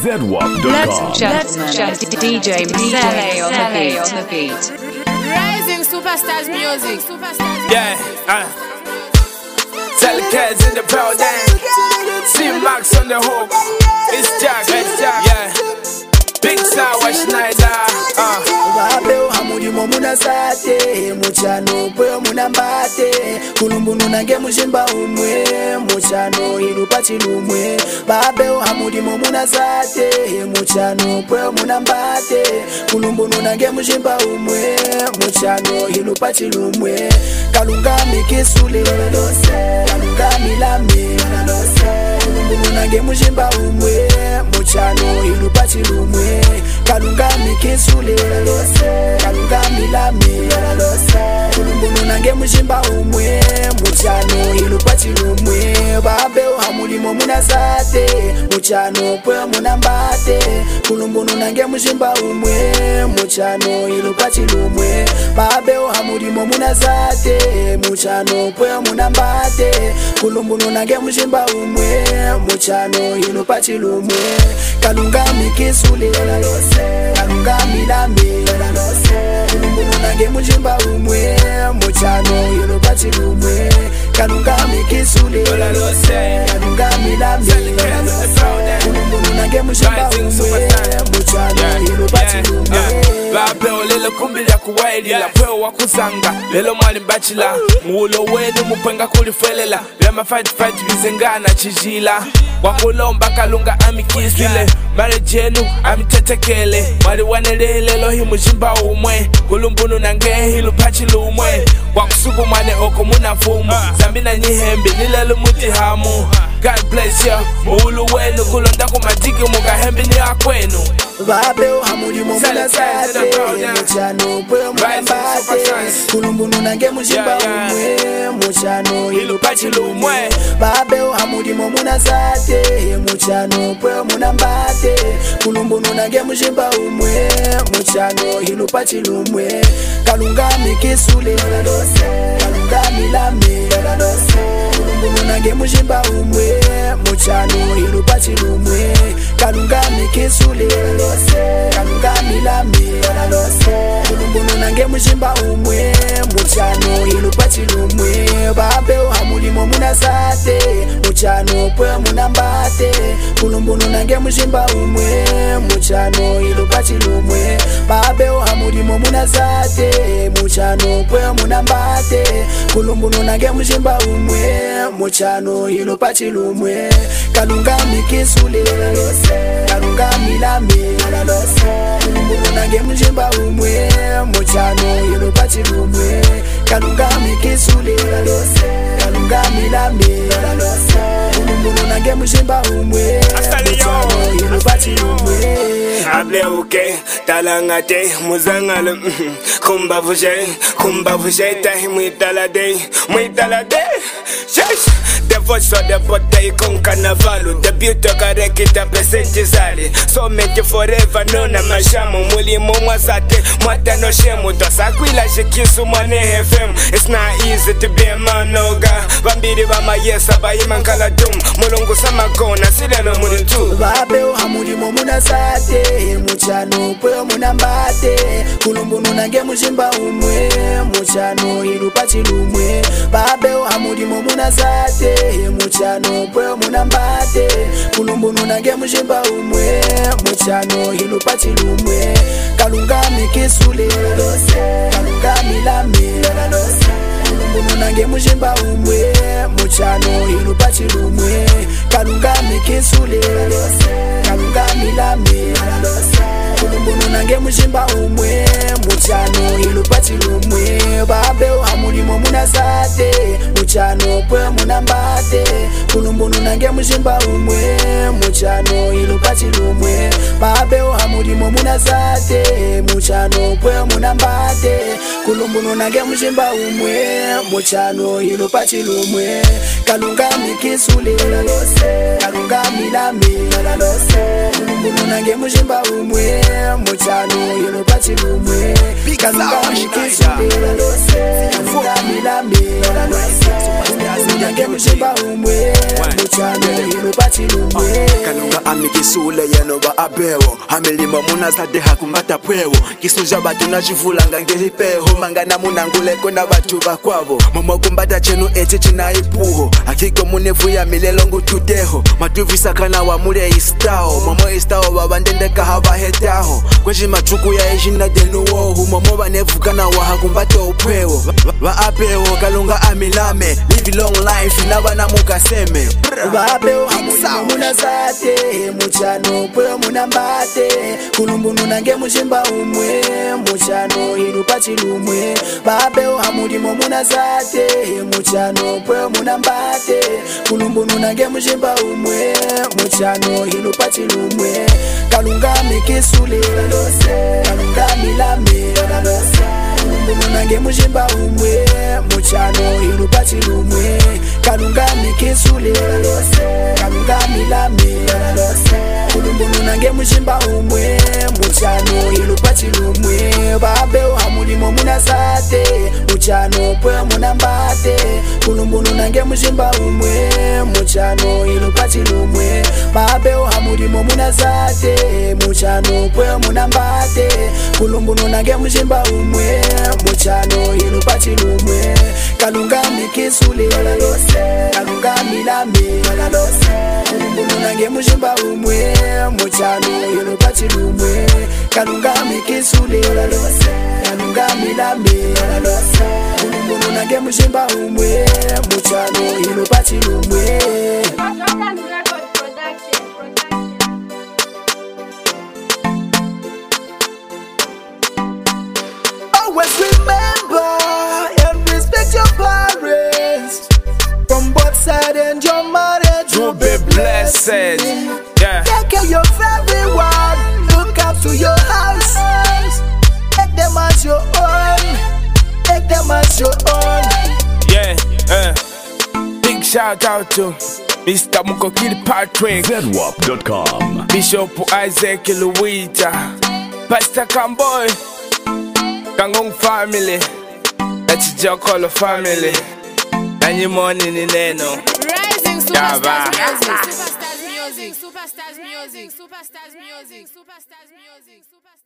ZWAP.com. DJ Mzele on the beat. Rising Superstars Music. Yeah, tell the kids in the building. See Max on the hook. It's Jack, yeah. Big Sour Schneider. Babeo hamudi momuna sate muchano pwe munambate kulumbunu nange mujimba umwe muchano ilupati lumwe babeo hamudi momuna sate muchano pwe munambate kulumbunu nange mujimba umwe muchano ilupati lumwe kalungami kisule kalungami lami kulumbunu nange mujimba umwe muchano ilupati lumwe kalungami kisule kalungami lami kulumbunu nange mujimba umwe muchano ilupati lumwe babeo hamuli momuna sate muchano pwe munambate kulumbunu nange mujimba umwe muchano ilupati lumwe babeo hamuli momuna sate muchano pwe munambate kulumbunu nange mujimba umwe muchano ilupati lumwe kalungami kisule kalungami lami kulumbunu nange mujimba umwe muchano ilupati lumwe kalungami kisule kalungami lami kulumbunu nange mujimba umwe muchano ilupati lumwe babeo lelo kumbi ya kuwaili la pweo wakuzanga lelo mwali mbachila muulo wenu mupwenga kulifelela lema fight bizengana chijila wakulomba kalunga amikisile marriage yenu amitetekele mwali wanele lelo hi mujimba umwe kulumbunu nange hilupachi lumwe wakusuku mwane oko munafumu zambina nyihembe nilelo mutihamu God bless you muulu wenu kulonda kumadigi mugahembe ni akwenu babeo hamuli momuna sate muchano pwe munambate kulumbunu nange mujimba umwe muchano ilupati lumwe babeo hamuli momuna sate muchano pwe munambate kulumbunu nange mujimba umwe muchano ilupati lumwe kalungami kisule kalungami lami kulumbunu nange mujimba umwe muchano ilupati lumwe kalungami kisule kalungami lami kulumbunu nange mujimba umwe muchano ilupati lumwe babeo hamuli momuna sate muchano pwe munambate kulumbunu nange mujimba umwe muchano ilupati lumwe babeo hamuli momuna sate muchano pwe munambate kulumbunu nange mujimba umwe muchano ilupati lumwe kalungami kisule kalungami lami kulumbunu nange mujimba umwe muchano ilupati lumwe kalungami kisule kalungami lami kulumbunu nange mujimba umwe muchano ilupati lumwe ableuke talangate muzangalo kumbavuje tahi muitalade shesh the voice of the body con carnavalo the beauty karekita presenti zali so make forever nona mashamu mulimo mwasate mwatano shemu tosakwila shikisu mwane FM it's not easy to be a manoga bambiri bama yesa bayimankala dum mulungu samakona silelo mulitu babeo hamuli momuna sate muchano pwe munambate kulumbunu nange mujimba umwe muchano ilupati lumwe babeo hamuli momuna sate muchano pwe munambate kulumbunu nange mujimba umwe muchano ilupati lumwe kalungami kisule kalungami lami kulumbunu nange mujimba umwe muchano ilupati lumwe kalungami kisule kalungami lami kulumbunu nange mujimba umwe muchano ilupati lumwe babeo hamuli momuna sate muchano pwe munambate kulumbunu nange mujimba umwe muchano ilupati lumwe babeo hamuli momuna sate muchano pwe munambate kulumbunu nange mujimba umwe muchano ilupati lumwe kalungami kisule kalungami lami kulumbunu nange mujimba umwe muchano ilupati lumwe kalungami kisule kalungami lami nange muzimba umwe muchano ino pachilumwe Kalunga amikisule yeno ba abewo Hamilimo muna zade hakumata pwewo Kisuja batu na jivulanga ngelipeho Mangana munangule kona batu bakwavo Momo kumbata chenu eche china ipuho Akiko munevu ya milelongu tuteho Matuvisa kana wa mule istao Momo istao babandende kahaba hetaho Kweji machuku ya ejina denu wohu Momo banevu kana wa hakumbata upwewo Ba abewo kalunga amilame Live long life na wana mukaseme Ba abewo hamulimo muna zate muchano pwewo muna mbate Kulumbunu nange muzimba umwe muchano ino pachilumwe Ba abewo hamulimo muna zate muchano pwewo muna mbate Kulumbunu nange muzimba umwe muchano ino pachilumwe Kalunga mikisule kalunga milame Kulumbunu nange muzimba umwe muchano ino pachilumwe Kalunga mikisule kalunga milame Kulumbunu nange muzimba umwe muchano ino pachilumwe Babewo hamulimo muna zate muchano pwewo muna mbate Kulumbunu nange muzimba umwe muchano ino pachilumwe Babewo hamulimo muna zate muchano pwewo muna mbate Kulumbunu nange muzimba umwe muchano ino pachilumwe Kalunga mikisule kalunga milame Kulumbunu nange muzimba umwe muchano ino pachilumwe Kalunga mikisule kalunga milame Kulumbunu nange muzimba umwe muchano ino pachilumwe Always remember and respect your parents from both sides, and your marriage will be blessed. Yeah. Take care of everyone. Look up to your house. Take them as your own. Take them as your own. Yeah. Big shout out to Mr. Mukokili Patrick, ZWAP.com, Bishop Isaac Luita, Pastor Camboy, Kangong family, that's Jokolo family, and you morning in Eno. Rising Superstars Music. Superstars Music. Superstars Music. Superstars Music. Superstars Music. Superstars Music.